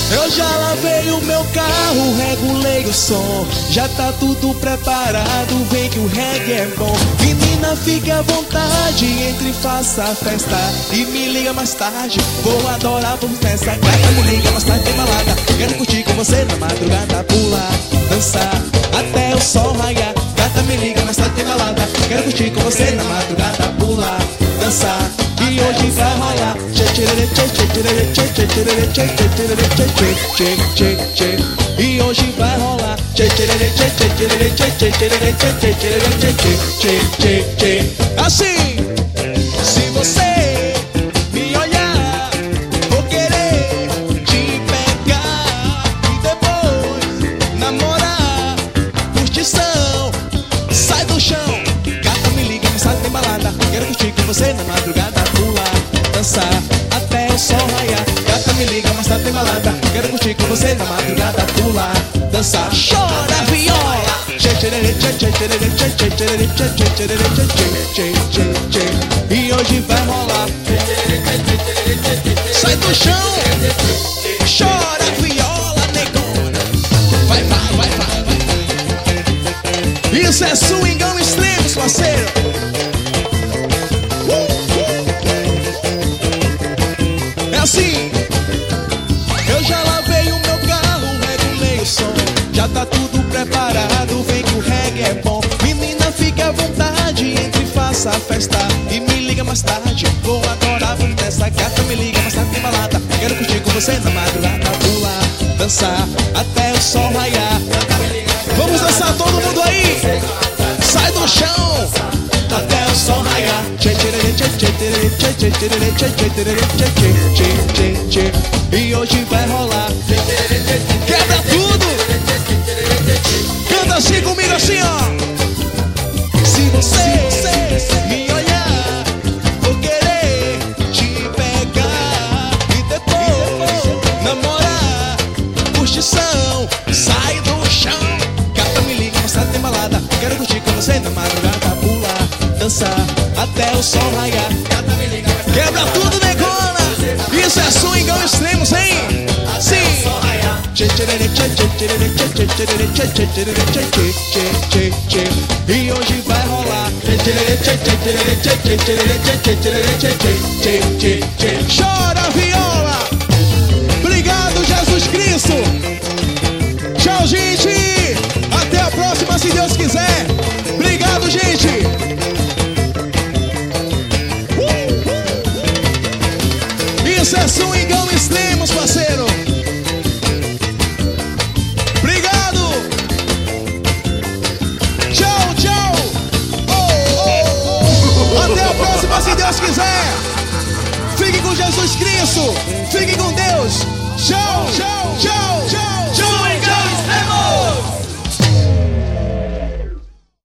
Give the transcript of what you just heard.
Eu já lavei o meu carro, regulei o som, já tá tudo preparado, vem que o reggae é bom. Menina, fique à vontade, entre e faça a festa e me liga mais tarde, vou adorar, vamos nessa. Gata, me liga mais tarde, tem balada, quero curtir com você na madrugada, pular, dançar até o sol raiar. Gata, me liga mais tarde, tem balada, quero curtir com você na madrugada, pular, dançar. E hoje vai rolar e hoje vai rolar assim. Se você me olhar, vou querer te pegar e depois namorar, curtição, sai do chão. Gata, me liga, mas sabe, tem balada, quero curtir com você na madrugada, pular, dançar até o sol raiar. Gata, me liga, mas tá tem balada, quero curtir com você na madrugada, pular, dançar, chora viola. E hoje vai rolar, sai do chão, chora viola, negona. Vai, vai, vai, vai, vai. Isso é swingão extremos, parceiro. É assim. Eu já lavei o meu carro, regulei o som, já tá tudo preparado, vem que o reggae é bom. Menina, fique à vontade, entre e faça a festa e me liga mais tarde, vou adorar, vamos nessa. Gata, me liga mais tarde, tem balada, quero curtir com você na madrugada, pular, dançar até o sol raiar. Vamos dançar todo mundo aí, sai do chão até o sol raiar. E hoje vai rolar, quebra tudo, canta assim comigo assim, ó. Se você me olhar, vou querer te pegar e depois namorar, curtição, sai do chão. Gata, me liga, mas tem balada, quero curtir com você na madrugada, pular, dançar até o sol raiar. Quebra tudo, negona. Isso é swingão extremos, hein? Sim. E hoje vai rolar, chora viola. Obrigado, Jesus Cristo. Tchau, gente. Até a próxima, se Deus quiser. Obrigado, gente. Isso é swingão extremos, parceiro. Obrigado. Tchau, tchau. Até a próxima, se Deus quiser. Fique com Jesus Cristo. Fique com Deus. Tchau, tchau.